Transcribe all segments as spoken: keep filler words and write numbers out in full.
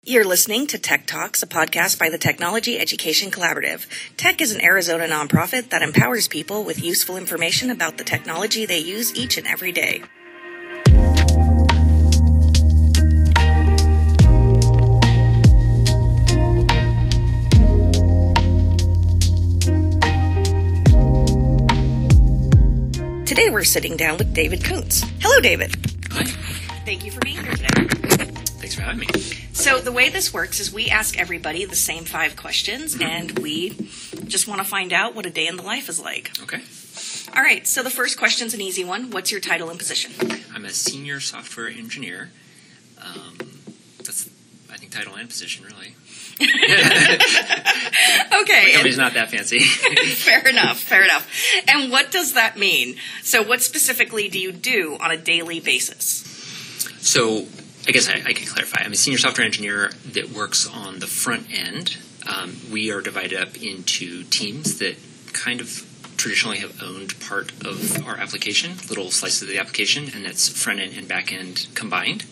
You're listening to Tech Talks, a podcast by the Technology Education Collaborative. Tech is an Arizona nonprofit that empowers people with useful information about the technology they use each and every day. Today we're sitting down with David Koontz. Hello, David. Hi. Thank you for being here today. Thanks for having me. So the way this works is we ask everybody the same five questions, mm-hmm. and we just want to find out what a day in the life is like. Okay. All right, so the first question's an easy one. What's your title and position? I'm a senior software engineer. Um, that's, I think, title and position, really. Okay. My company's not that fancy. Fair enough, fair enough. And what does that mean? So what specifically do you do on a daily basis? So I guess I, I can clarify. I'm a senior software engineer that works on the front end. Um, we are divided up into teams that kind of traditionally have owned part of our application, little slices of the application, and that's front end and back end combined.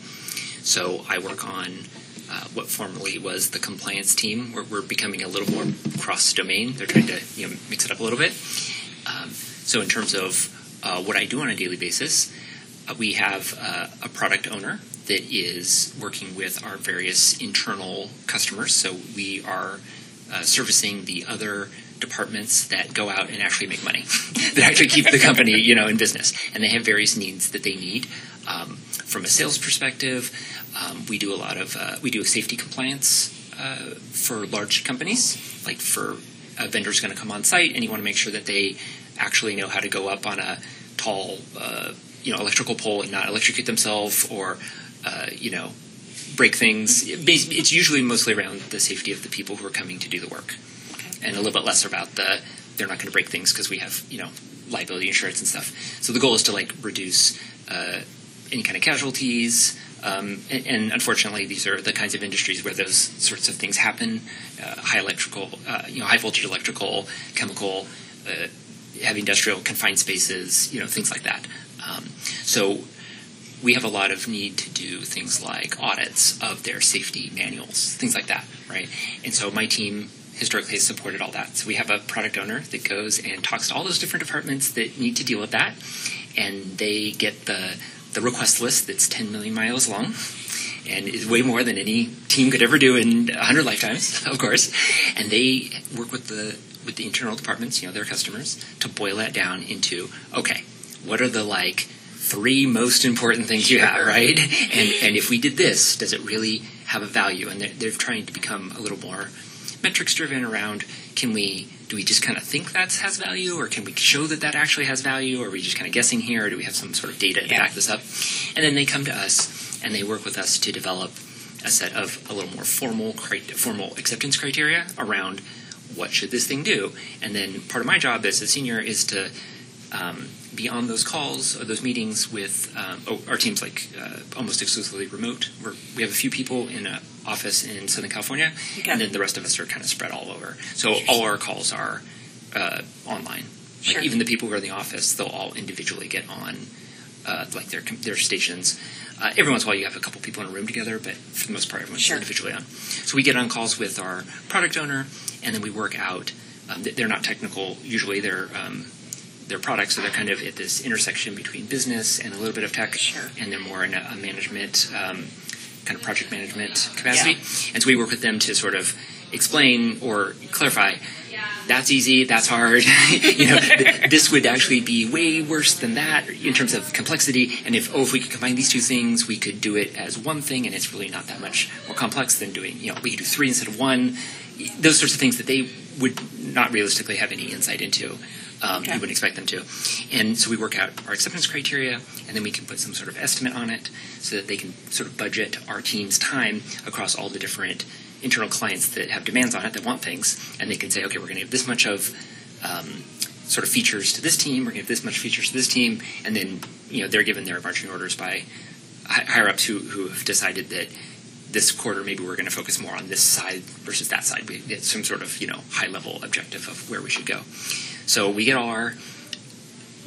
So I work on uh, what formerly was the compliance team. We're, we're becoming a little more cross-domain. They're trying to you know mix it up a little bit. Um, so in terms of uh, what I do on a daily basis, uh, we have uh, a product owner that is working with our various internal customers. So we are uh, servicing the other departments that go out and actually make money, that actually keep the company, you know, in business. And they have various needs that they need. Um, from a sales perspective, um, we do a lot of, uh, we do safety compliance uh, for large companies, like for a vendor's going to come on site and you want to make sure that they actually know how to go up on a tall, uh, you know, electrical pole and not electrocute themselves or Uh, you know, break things. It's usually mostly around the safety of the people who are coming to do the work, okay. And a little bit less about the they're not going to break things because we have you know liability insurance and stuff. So the goal is to like reduce uh, any kind of casualties. Um, and, and unfortunately, these are the kinds of industries where those sorts of things happen: uh, high electrical, uh, you know, high voltage electrical, chemical, uh, heavy industrial, confined spaces, you know, things like that. Um, so. We have a lot of need to do things like audits of their safety manuals, things like that, right? And so my team historically has supported all that. So we have a product owner that goes and talks to all those different departments that need to deal with that, and they get the the request list that's ten million miles long and is way more than any team could ever do in one hundred lifetimes, of course. And they work with the with the internal departments, you know, their customers, to boil that down into, okay, what are the like three most important things sure. you have, right? And and if we did this, does it really have a value? And they're, they're trying to become a little more metrics driven around, can we, do we just kind of think that has value, or can we show that that actually has value, or are we just kind of guessing here, or do we have some sort of data to yeah. back this up? And then they come to us, and they work with us to develop a set of a little more formal formal acceptance criteria around what should this thing do. And then part of my job as a senior is to um, be on those calls or those meetings with um, oh, our team's like uh, almost exclusively remote. We're, we have a few people in an office in Southern California, okay. and then the rest of us are kind of spread all over. So all our calls are uh, online. Like sure. Even the people who are in the office, they'll all individually get on uh, like their their stations. Uh, every once in a while you have a couple people in a room together, but for the most part everyone's sure. individually on. So we get on calls with our product owner, and then we work out. Um, they're not technical. Usually they're um, their products, so they're kind of at this intersection between business and a little bit of tech, sure. and they're more in a, a management, um, kind of project management capacity. Yeah. And so we work with them to sort of explain or clarify, that's easy, that's hard. you know, th- this would actually be way worse than that in terms of complexity. And if, oh, if we could combine these two things, we could do it as one thing, and it's really not that much more complex than doing, you know, we could do three instead of one. Those sorts of things that they would not realistically have any insight into. Um, okay. You wouldn't expect them to. And so we work out our acceptance criteria, and then we can put some sort of estimate on it so that they can sort of budget our team's time across all the different internal clients that have demands on it, that want things. And they can say, okay, we're going to give this much of um, sort of features to this team, we're going to give this much features to this team, and then you know they're given their marching orders by higher-ups who, who have decided that this quarter maybe we're going to focus more on this side versus that side. We get some sort of you know high-level objective of where we should go. So we get all our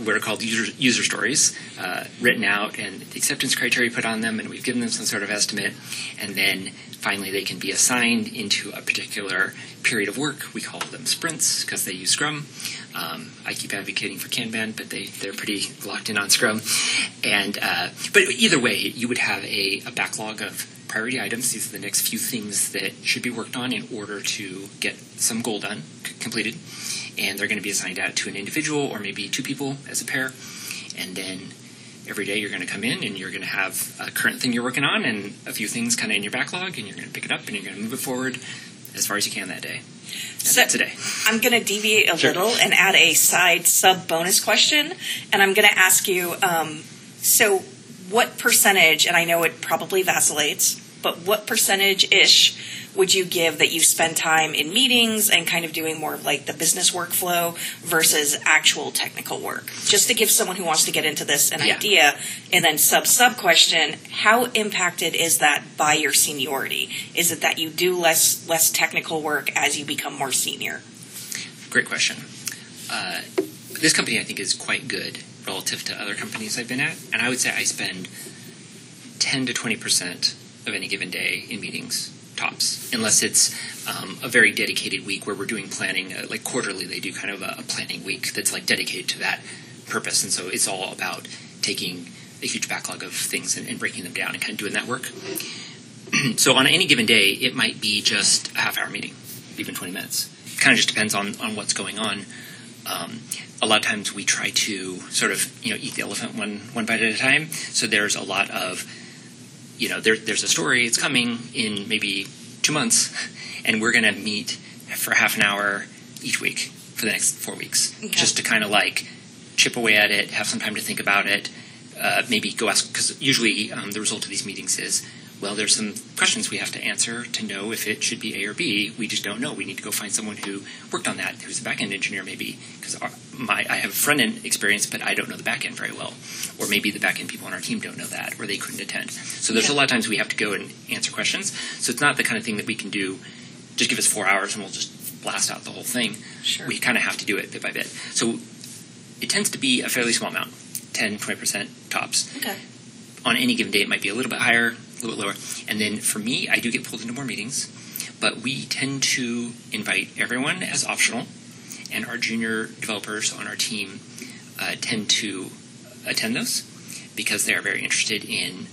what are called user, user stories uh, written out and the acceptance criteria put on them, and we've given them some sort of estimate, and then finally they can be assigned into a particular period of work. We call them sprints because they use Scrum. Um, I keep advocating for Kanban, but they, they're pretty locked in on Scrum. And uh, but either way, you would have a, a backlog of priority items. These are the next few things that should be worked on in order to get some goal done, c- completed. And they're going to be assigned out to an individual or maybe two people as a pair. And then every day you're going to come in and you're going to have a current thing you're working on and a few things kind of in your backlog, and you're going to pick it up and you're going to move it forward as far as you can that day. And so that's a day. I'm going to deviate a Sure. little and add a side sub bonus question. And I'm going to ask you, um, so what percentage, and I know it probably vacillates, but what percentage-ish would you give that you spend time in meetings and kind of doing more of like the business workflow versus actual technical work? Just to give someone who wants to get into this an Yeah. idea. And then sub-sub question, how impacted is that by your seniority? Is it that you do less less technical work as you become more senior? Great question. Uh, this company, I think, is quite good relative to other companies I've been at. And I would say I spend ten to twenty percent of any given day in meetings, tops, unless it's um, a very dedicated week where we're doing planning. Uh, like quarterly, they do kind of a, a planning week that's like dedicated to that purpose. And so it's all about taking a huge backlog of things and, and breaking them down and kind of doing that work. So on any given day, it might be just a half-hour meeting, even twenty minutes. It kind of just depends on, on what's going on. Um, a lot of times we try to sort of, you know, eat the elephant one, one bite at a time. So there's a lot of, you know, there, there's a story, it's coming in maybe two months, and we're going to meet for half an hour each week for the next four weeks, okay. Just to kind of like chip away at it, have some time to think about it, uh, maybe go ask, because usually um, the result of these meetings is, well, there's some questions we have to answer to know if it should be A or B. We just don't know. We need to go find someone who worked on that, who's a back-end engineer maybe, because my I have front-end experience, but I don't know the back-end very well. Or maybe the back-end people on our team don't know that, or they couldn't attend. So there's yeah. a lot of times we have to go and answer questions. So it's not the kind of thing that we can do, just give us four hours and we'll just blast out the whole thing. Sure. We kind of have to do it bit by bit. So it tends to be a fairly small amount, ten, twenty percent tops. Okay. On any given day, it might be a little bit higher, a little bit lower. And then for me, I do get pulled into more meetings, but we tend to invite everyone as optional, and our junior developers on our team uh, tend to attend those because they are very interested in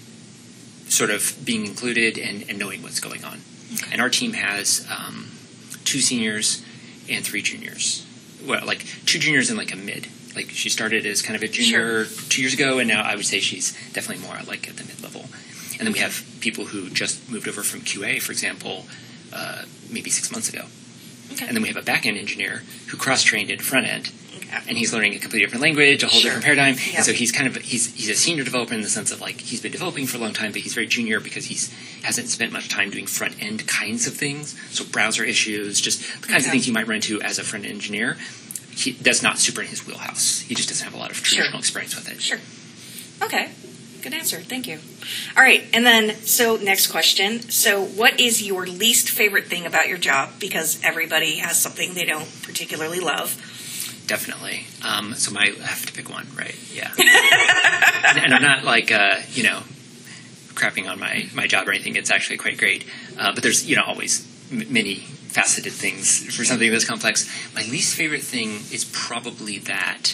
sort of being included and, and knowing what's going on. Okay. And our team has um, two seniors and three juniors. Well, like two juniors and like a mid. Like she started as kind of a junior sure. two years ago, and now I would say she's definitely more like at the mid-level. And then we have people who just moved over from Q A, for example, uh, maybe six months ago. Okay. And then we have a back-end engineer who cross-trained into front-end, okay. and he's learning a completely different language, a whole sure. different paradigm. Yep. And so he's kind of he's he's a senior developer in the sense of like he's been developing for a long time, but he's very junior because he's hasn't spent much time doing front-end kinds of things. So browser issues, just the kinds okay. of things you might run into as a front-end engineer. He, that's not super in his wheelhouse. He just doesn't have a lot of traditional sure. experience with it. Sure. Okay. Good answer. Thank you. All right. And then, so next question. So what is your least favorite thing about your job? Because everybody has something they don't particularly love. Definitely. Um, so my, I have to pick one, right? Yeah. and, and I'm not like, uh, you know, crapping on my, my job or anything. It's actually quite great. Uh, but there's, you know, always m- many faceted things for something this complex. My least favorite thing is probably that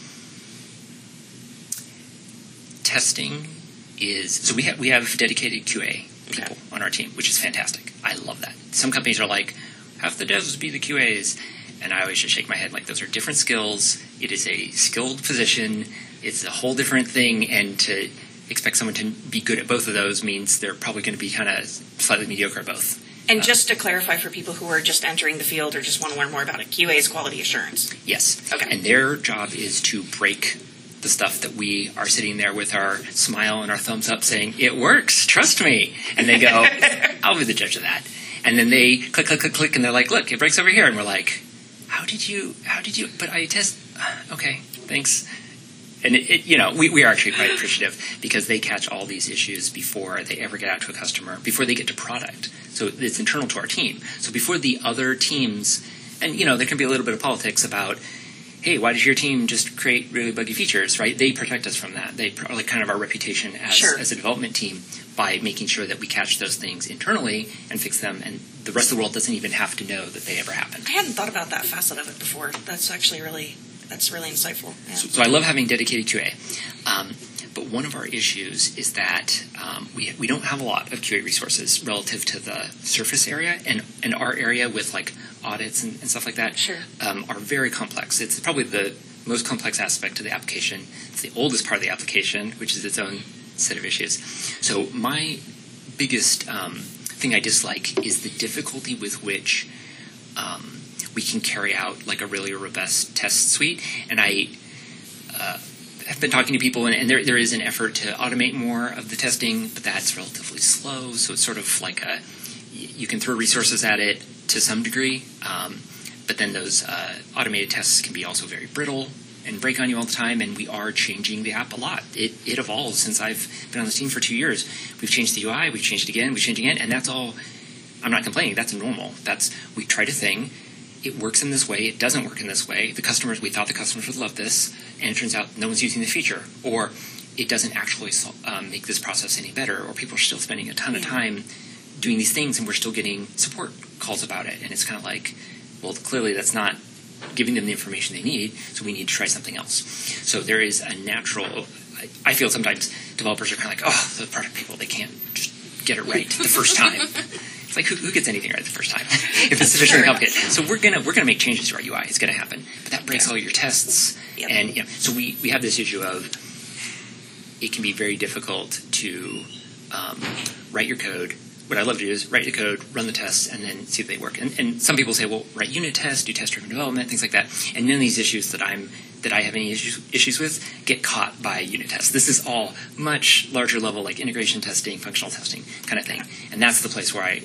testing is so we have we have dedicated Q A people okay. on our team, which is fantastic. I love that. Some companies are like, have the devs be the Q As, and I always just shake my head like those are different skills. It is a skilled position. It's a whole different thing, and to expect someone to be good at both of those means they're probably going to be kind of slightly mediocre at both. And just to clarify for people who are just entering the field or just want to learn more about it, Q A is quality assurance. Yes. Okay. And their job is to break the stuff that we are sitting there with our smile and our thumbs up saying, it works, trust me. And they go, I'll be the judge of that. And then they click, click, click, click, and they're like, look, it breaks over here. And we're like, how did you, how did you, but I test, okay, thanks. And, it, it, you know, we, we are actually quite appreciative because they catch all these issues before they ever get out to a customer, before they get to product. So it's internal to our team. So before the other teams, and, you know, there can be a little bit of politics about, hey, why does your team just create really buggy features, right? They protect us from that. They like kind of our reputation as, sure. as a development team by making sure that we catch those things internally and fix them, and the rest of the world doesn't even have to know that they ever happened. I hadn't thought about that facet of it before. That's actually really, that's really insightful. Yeah. So, so I love having dedicated Q A. Um, but one of our issues is that um, we we don't have a lot of Q A resources relative to the surface area, and, and our area with like audits and, and stuff like that sure. um, are very complex. It's probably the most complex aspect of the application. It's the oldest part of the application, which is its own set of issues. So my biggest um, thing I dislike is the difficulty with which um, we can carry out like a really robust test suite. And I uh, have been talking to people, and, and there there is an effort to automate more of the testing, but that's relatively slow. So it's sort of like a you can throw resources at it to some degree, um, but then those uh, automated tests can be also very brittle and break on you all the time, and we are changing the app a lot. It it evolves since I've been on the team for two years. We've changed the U I, we've changed it again, we've changed it again, and that's all. I'm not complaining. That's normal. That's we tried a thing. It works in this way. It doesn't work in this way. The customers, we thought the customers would love this, and it turns out no one's using the feature, or it doesn't actually um, make this process any better, or people are still spending a ton of time doing these things, and we're still getting support calls about it. And it's kind of like, well, clearly that's not giving them the information they need, so we need to try something else. So there is a natural, I, I feel sometimes developers are kind of like, oh, the product people, they can't just get it right the first time. It's like, who, who gets anything right the first time if it's sufficiently complicated? So we're gonna we're gonna make changes to our U I. It's gonna happen, but that breaks yeah. all your tests, yep. and you know, so we, we have this issue of it can be very difficult to um, write your code. What I love to do is write the code, run the tests, and then see if they work. And, and some people say, well, write unit tests, do test-driven development, things like that. And none of these issues that I'm that I have any issues issues with get caught by unit tests. This is all much larger level, like integration testing, functional testing kind of thing. And that's the place where I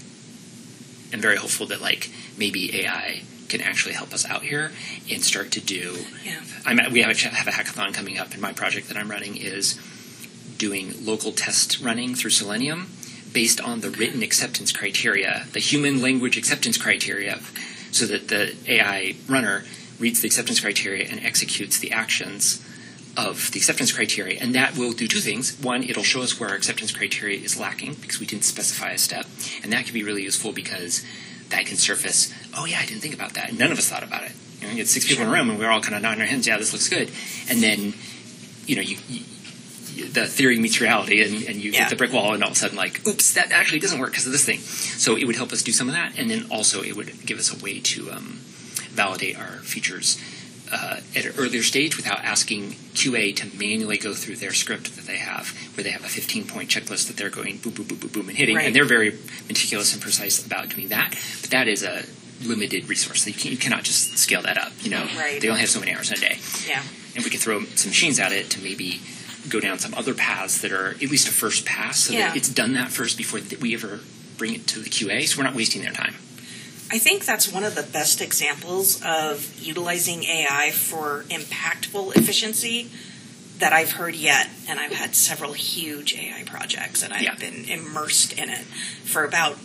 am very hopeful that like maybe A I can actually help us out here and start to do. Yeah. I'm at, we have a, have a hackathon coming up, and my project that I'm running is doing local test running through Selenium based on the written acceptance criteria, the human language acceptance criteria, so that the A I runner reads the acceptance criteria and executes the actions of the acceptance criteria. And that will do two things. One, it'll show us where our acceptance criteria is lacking because we didn't specify a step. And that can be really useful because that can surface, oh yeah, I didn't think about that. And none of us thought about it. You know, you get six people in a room and we're all kind of nodding our heads, yeah, this looks good. And then, you know, you, you the theory meets reality, and, and you yeah. hit the brick wall, and all of a sudden, like, oops, that actually doesn't work because of this thing. So it would help us do some of that, and then also it would give us a way to um, validate our features uh, at an earlier stage without asking Q A to manually go through their script that they have, where they have a fifteen-point checklist that they're going boom, boom, boom, boom, boom, and hitting, right. and they're very meticulous and precise about doing that. But that is a limited resource. You, can, you cannot just scale that up. You know, right. They only have so many hours in a day. Yeah. And we could throw some machines at it to maybe go down some other paths that are at least a first pass, so yeah. that it's done that first before we ever bring it to the Q A, so we're not wasting their time. I think that's one of the best examples of utilizing A I for impactful efficiency that I've heard yet, and I've had several huge A I projects, and I've yeah. been immersed in it for about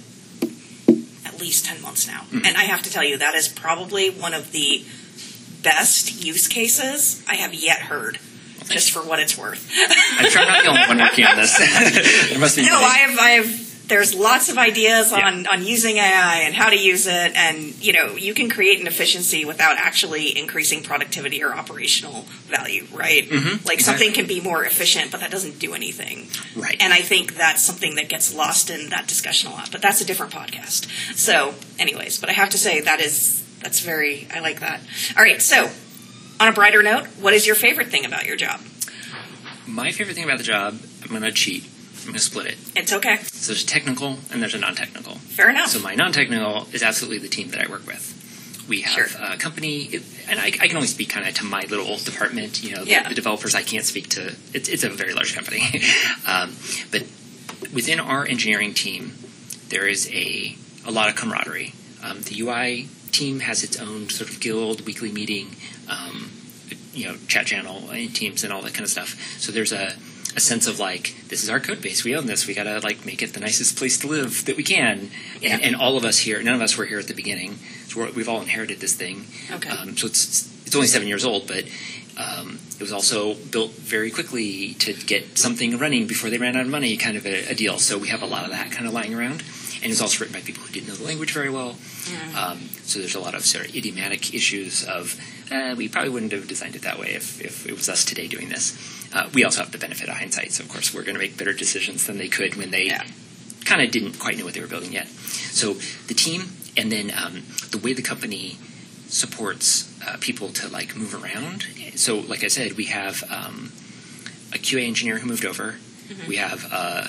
at least ten months now. Mm-hmm. And I have to tell you, that is probably one of the best use cases I have yet heard. Just for what it's worth. I'm sure I'm not the only one working on this. There must be no, many. I have, I have, there's lots of ideas yeah. on, on using A I and how to use it. And, you know, you can create an efficiency without actually increasing productivity or operational value, right? Mm-hmm. Like exactly. something can be more efficient, but that doesn't do anything. Right. And I think that's something that gets lost in that discussion a lot. But that's a different podcast. So, anyways, but I have to say that is, that's very, I like that. All right, so. On a brighter note, what is your favorite thing about your job? My favorite thing about the job, I'm going to cheat. I'm going to split it. It's okay. So there's a technical and there's a non-technical. Fair enough. So my non-technical is absolutely the team that I work with. We have sure. a company, and I, I can only speak kind of to my little department. You know, the, yeah. the developers, I can't speak to. It's, it's a very large company. um, but within our engineering team, there is a, a lot of camaraderie. Um, the U I team has its own sort of guild weekly meeting, um, you know, chat channel and teams and all that kind of stuff. So there's a, a sense of like, this is our code base. We own this. We got to like make it the nicest place to live that we can. Yeah. And, and all of us here, none of us were here at the beginning. So we're, we've all inherited this thing. Okay. Um, so it's it's only seven years old, but um, it was also built very quickly to get something running before they ran out of money, kind of a, a deal. So we have a lot of that kind of lying around. And it was also written by people who didn't know the language very well. Mm. Um, so there's a lot of sort of idiomatic issues of, uh, we probably wouldn't have designed it that way if, if it was us today doing this. Uh, we also have the benefit of hindsight. So, of course, we're going to make better decisions than they could when they yeah. kind of didn't quite know what they were building yet. So the team, and then um, the way the company supports uh, people to, like, move around. So, like I said, we have um, a Q A engineer who moved over. Mm-hmm. We have... Uh,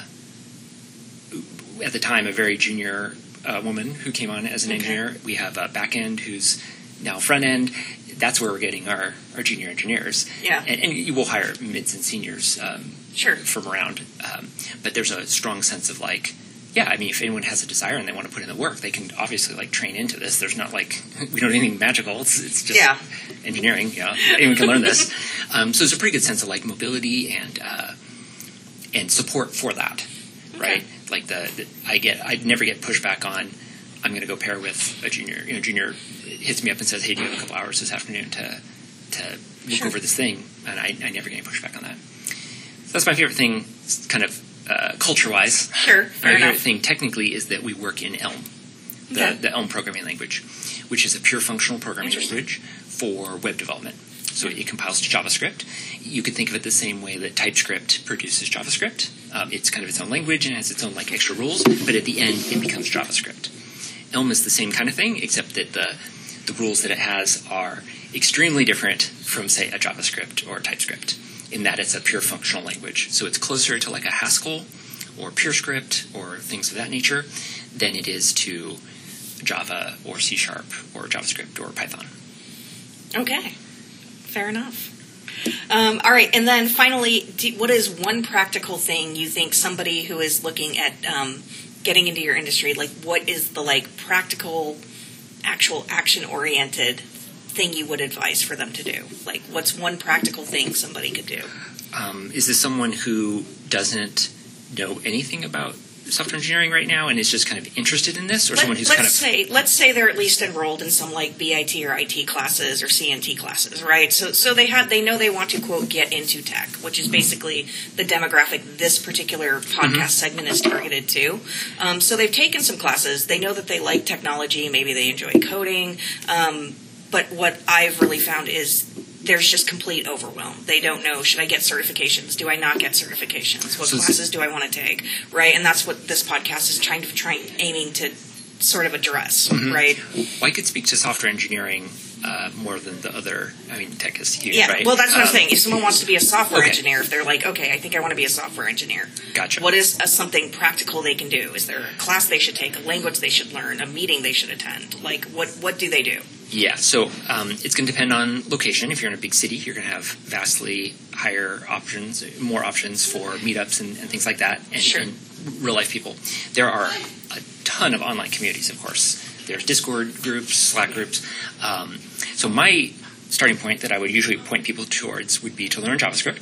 at the time, a very junior uh, woman who came on as an okay. engineer. We have a back end who's now front end. That's where we're getting our, our junior engineers. Yeah. And, and you will hire mids and seniors um, sure. from around. Um, but there's a strong sense of like, yeah, I mean, if anyone has a desire and they want to put in the work, they can obviously like train into this. There's not like, we don't do anything magical. It's, it's just yeah. engineering. You know, anyone can learn this. Um, so there's a pretty good sense of like mobility and uh, and support for that. Right, okay. like the, the I get I never get pushback on. I'm going to go pair with a junior. You know, junior hits me up and says, "Hey, do you have a couple hours this afternoon to to look sure. over this thing?" And I, I never get any pushback on that. So that's my favorite thing, kind of uh, culture-wise. Sure, fair my enough. favorite thing technically is that we work in Elm, the, okay. the Elm programming language, which is a pure functional programming language for web development. So it compiles to JavaScript. You could think of it the same way that TypeScript produces JavaScript. Um, it's kind of its own language and has its own like extra rules, but at the end it becomes JavaScript. Elm is the same kind of thing, except that the the rules that it has are extremely different from, say, a JavaScript or a TypeScript, in that it's a pure functional language. So it's closer to like a Haskell or PureScript or things of that nature than it is to Java or C Sharp or JavaScript or Python. Okay. Fair enough. Um, all right, and then finally, do, what is one practical thing you think somebody who is looking at um, getting into your industry, like what is the like practical, actual action-oriented thing you would advise for them to do? Like what's one practical thing somebody could do? Um, is this someone who doesn't know anything about software engineering right now and is just kind of interested in this, or Let, someone who's let's kind of say let's say they're at least enrolled in some like B I T or I T classes or C N T classes, right? So so they have they know they want to quote get into tech, which is basically the demographic this particular podcast mm-hmm. segment is targeted to. Um, so they've taken some classes. They know that they like technology. Maybe they enjoy coding. Um, but what I've really found is there's just complete overwhelm. They don't know, should I get certifications? Do I not get certifications? What so classes do I want to take? Right? And that's what this podcast is trying to try aiming to sort of address, mm-hmm. right? Well, I could speak to software engineering uh, more than the other. I mean, tech is huge, yeah, right? Well, that's what um, I'm saying. If someone wants to be a software okay. engineer, if they're like, okay, I think I want to be a software engineer. Gotcha. What is a, something practical they can do? Is there a class they should take, a language they should learn, a meeting they should attend? Like, what, what do they do? Yeah, so um, it's going to depend on location. If you're in a big city, you're going to have vastly higher options, more options for meetups and, and things like that, and, sure. and real-life people. There are a ton of online communities, of course. There's Discord groups, Slack groups. Um, so my starting point that I would usually point people towards would be to learn JavaScript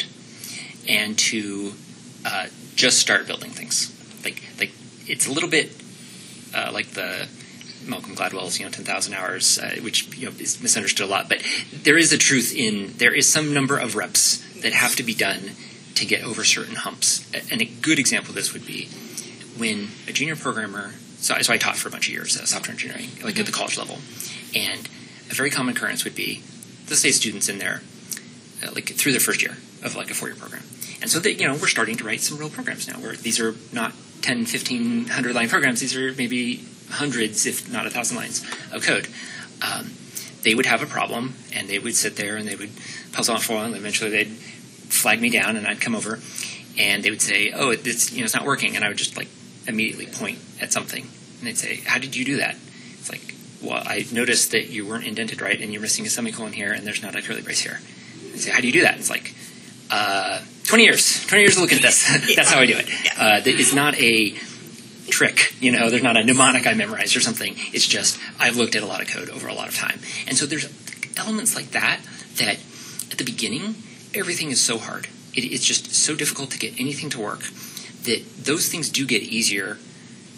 and to uh, just start building things. Like, like it's a little bit uh, like the Malcolm Gladwell's, you know, ten thousand hours, uh, which, you know, is misunderstood a lot. But there is a truth in, there is some number of reps that have to be done to get over certain humps. And a good example of this would be when a junior programmer, so, so I taught for a bunch of years uh, software engineering, like mm-hmm. at the college level. And a very common occurrence would be, let's say students in there, uh, like through their first year of like a four-year program. And so that, you know, we're starting to write some real programs now, where these are not ten, fifteen, one hundred line programs. These are maybe hundreds, if not a thousand lines of code. Um, they would have a problem, and they would sit there, and they would puzzle on for a while, and eventually they'd flag me down, and I'd come over, and they would say, oh, it's, you know, it's not working, and I would just, like, immediately point at something, and they'd say, how did you do that? It's like, well, I noticed that you weren't indented right, and you're missing a semicolon here, and there's not a curly brace here. They'd say, how do you do that? It's like, uh, twenty years. twenty years to look at this. That's how I do it. Uh, it's not a trick, you know, there's not a mnemonic I memorized or something. It's just I've looked at a lot of code over a lot of time. And so there's elements like that that at the beginning, everything is so hard. It, it's just so difficult to get anything to work that those things do get easier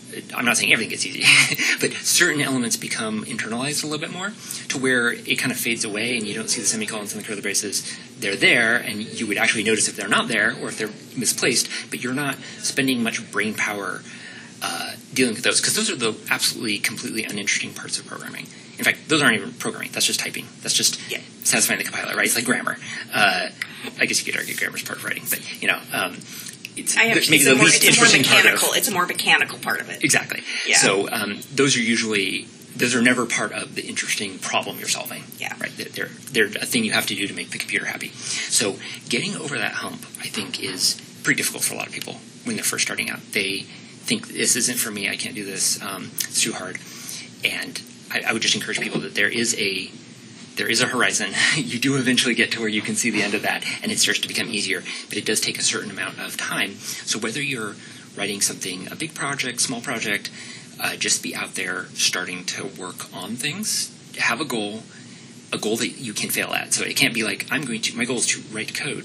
I'm not saying everything gets easy, but certain elements become internalized a little bit more to where it kind of fades away and you don't see the semicolons and the curly braces. They're there, and you would actually notice if they're not there or if they're misplaced, but you're not spending much brain power uh, dealing with those, because those are the absolutely, completely uninteresting parts of programming. In fact, those aren't even programming. That's just typing. That's just yeah. satisfying the compiler, right? It's like grammar. Uh, I guess you could argue grammar's part of writing, but, you know... Um, It's I maybe it's the more, least it's more interesting mechanical. part of, it's a more mechanical part of it. Exactly. Yeah. So um, those are usually those are never part of the interesting problem you're solving. Yeah. Right. They're they're a thing you have to do to make the computer happy. So getting over that hump, I think, is pretty difficult for a lot of people when they're first starting out. They think this isn't for me. I can't do this. Um, it's too hard. And I, I would just encourage people that there is a There is a horizon. You do eventually get to where you can see the end of that, and it starts to become easier, but it does take a certain amount of time. So whether you're writing something, a big project, small project, uh, just be out there starting to work on things, have a goal, a goal that you can fail at. So it can't be like, I'm going to, my goal is to write code.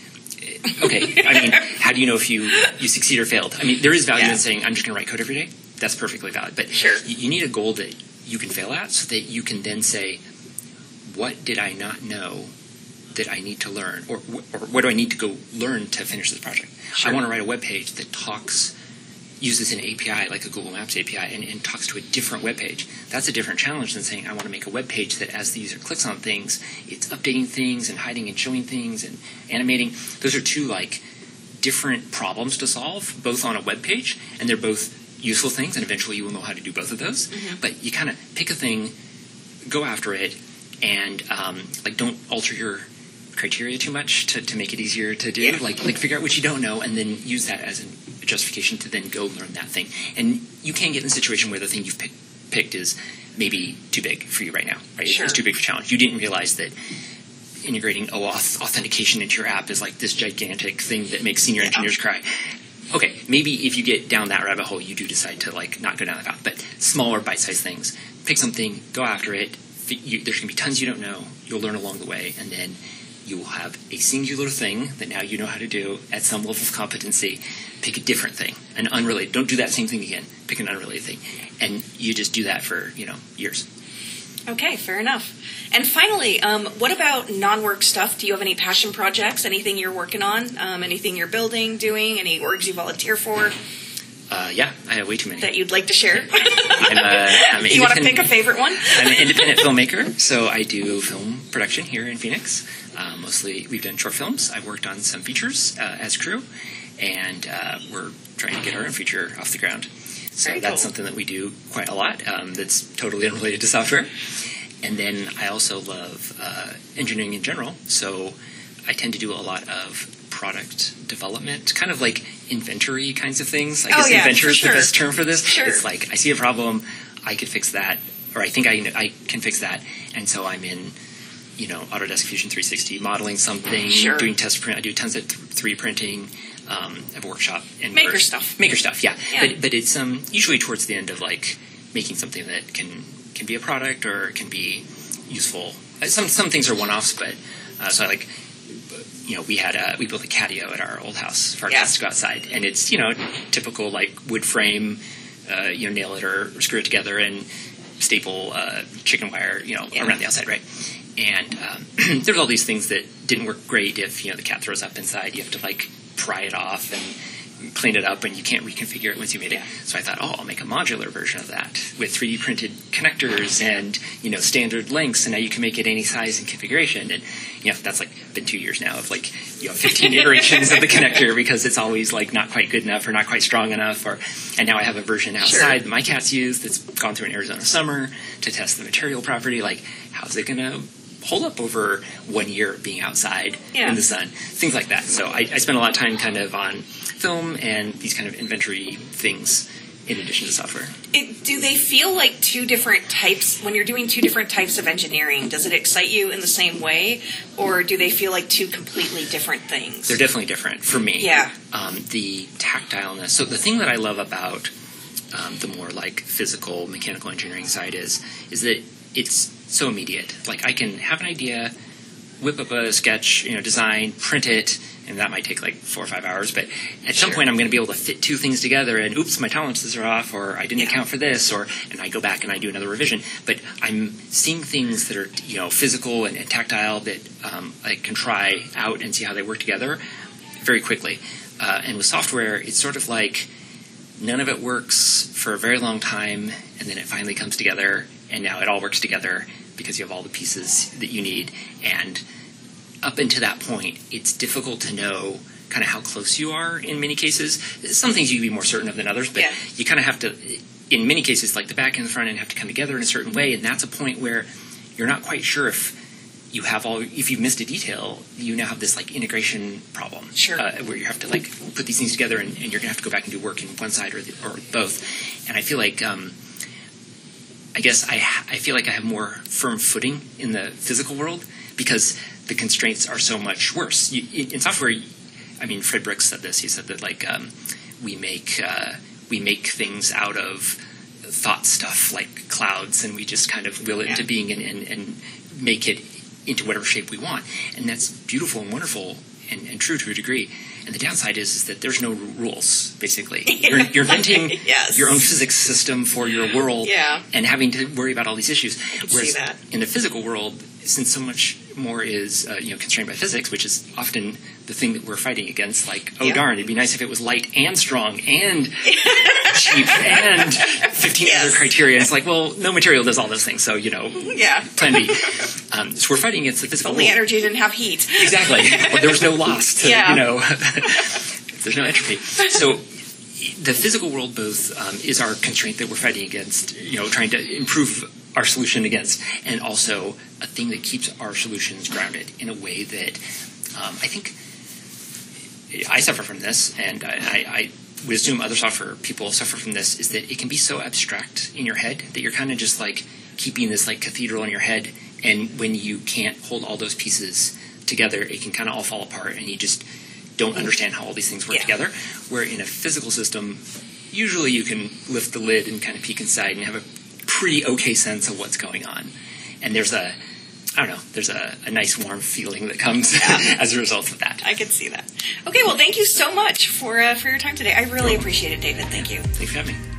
Okay, I mean, how do you know if you, you succeed or failed? I mean, there is value yeah. in saying, I'm just going to write code every day. That's perfectly valid. But sure. you, you need a goal that you can fail at so that you can then say, what did I not know that I need to learn? Or, or what do I need to go learn to finish this project? Sure. I want to write a web page that talks, uses an A P I, like a Google Maps A P I, and, and talks to a different web page. That's a different challenge than saying I want to make a web page that as the user clicks on things, it's updating things and hiding and showing things and animating. Those are two like different problems to solve, both on a web page, and they're both useful things, and eventually you will know how to do both of those. Mm-hmm. But you kind of pick a thing, go after it, and um, like don't alter your criteria too much to, to make it easier to do. Yeah. Like like figure out what you don't know and then use that as a justification to then go learn that thing. And you can get in a situation where the thing you've pick, picked is maybe too big for you right now. Right? Sure. It's too big of a challenge. You didn't realize that integrating OAuth authentication into your app is like this gigantic thing that makes senior yeah. engineers cry. Okay, maybe if you get down that rabbit hole, you do decide to like not go down that path. But smaller, bite-sized things. Pick something, go after it. You, there's going to be tons you don't know. You'll learn along the way, and then you will have a singular thing that now you know how to do at some level of competency. Pick a different thing, an unrelated. Don't do that same thing again. Pick an unrelated thing, and you just do that for you know years. Okay, fair enough. And finally, um, what about non-work stuff? Do you have any passion projects? Anything you're working on? Um, anything you're building, doing? Any orgs you volunteer for? Uh, yeah, I have way too many. That you'd like to share? I'm, uh, I'm you want to pick a favorite one? I'm an independent filmmaker, so I do film production here in Phoenix. Uh, mostly, we've done short films. I've worked on some features uh, as crew, and uh, we're trying to get our own feature off the ground. So Very that's cool. something that we do quite a lot. Um, that's totally unrelated to software. And then I also love uh, engineering in general. So I tend to do a lot of product development, kind of like inventory kinds of things. I oh, guess yeah, inventor is sure. the best term for this. Sure. It's like I see a problem, I could fix that, or I think I, I can fix that. And so I'm in, you know, Autodesk Fusion three sixty, modeling something, sure. doing test print. I do tons of th- three D printing. Um, I have a workshop. And Maker stuff. Maker stuff, yeah. yeah. But, but it's um, usually towards the end of like making something that can can be a product or can be useful. Some some things are one-offs, but uh, so I like, you know, we had a, we built a catio at our old house for our yeah. kids to go outside, and it's you know typical like wood frame, uh, you know, nail it or screw it together and staple uh, chicken wire, you know, yeah. around the outside, right? And um, there's all these things that didn't work great if you know the cat throws up inside. You have to like pry it off and clean it up, and you can't reconfigure it once you made it. So I thought, oh, I'll make a modular version of that with three D printed connectors and you know standard lengths, and now you can make it any size and configuration. And you know that's like been two years now of like you know fifteen iterations of the connector because it's always like not quite good enough or not quite strong enough. Or and now I have a version outside sure. that my cats use that's gone through an Arizona summer to test the material property. Like, how's it going to hold up over one year of being outside yeah. in the sun, things like that. So I, I spend a lot of time kind of on film and these kind of inventory things in addition to software. It, do they feel like two different types, when you're doing two different types of engineering, does it excite you in the same way, or do they feel like two completely different things? They're definitely different for me. Yeah. Um, the tactileness. So the thing that I love about um, the more like physical, mechanical engineering side is, is that it's so immediate. Like I can have an idea, whip up a sketch, you know, design, print it, and that might take like four or five hours. But at some point, I'm going to be able to fit two things together, and oops, my tolerances are off, or I didn't Yeah. account for this, or and I go back and I do another revision. But I'm seeing things that are, you know, physical and, and tactile that um, I can try out and see how they work together very quickly. Uh, and with software, it's sort of like none of it works for a very long time, and then it finally comes together, and now it all works together because you have all the pieces that you need. And up until that point, it's difficult to know kind of how close you are in many cases. Some things you can be more certain of than others, but Yeah. you kind of have to, in many cases, like the back and the front end have to come together in a certain way, and that's a point where you're not quite sure if you have all, if you've missed a detail, you now have this like integration problem. Sure. Uh, where you have to like put these things together, and, and you're going to have to go back and do work in one side or, the, or both. And I feel like, um, I guess I, I feel like I have more firm footing in the physical world because the constraints are so much worse. You, in, in software, I mean, Fred Brooks said this. He said that like um, we make uh, we make things out of thought stuff like clouds, and we just kind of will it Yeah. into being and, and, and make it into whatever shape we want. And that's beautiful and wonderful and, and true to a degree. And the downside is, is that there's no r- rules, basically. You're, you're inventing Yes. your own physics system for your world Yeah. and having to worry about all these issues. can Whereas see that. in the physical world, since so much more is uh, you know constrained by physics, which is often the thing that we're fighting against, like, oh, Yeah. darn, it'd be nice if it was light and strong and cheap and fifteen Yes. other criteria. And it's like, well, no material does all those things, so, you know, Yeah. plan B. Um, so we're fighting against the physical Only world. energy didn't have heat. Exactly. Well, there was no loss to, Yeah. you know, there's no entropy. So the physical world both um, is our constraint that we're fighting against, you know, trying to improve our solution against, and also a thing that keeps our solutions grounded in a way that um, I think I suffer from this, and I, I, I would assume other software people suffer from this, is that it can be so abstract in your head that you're kind of just like keeping this like cathedral in your head, and when you can't hold all those pieces together, it can kind of all fall apart, and you just don't understand how all these things work Yeah. together. Where in a physical system, usually you can lift the lid and kind of peek inside and have a pretty okay sense of what's going on. And there's a, I don't know, there's a, a nice warm feeling that comes as a result of that. I could see that. Okay, well, thank you so much for uh, for your time today. I really appreciate it, David. Thank you. Thanks for having me.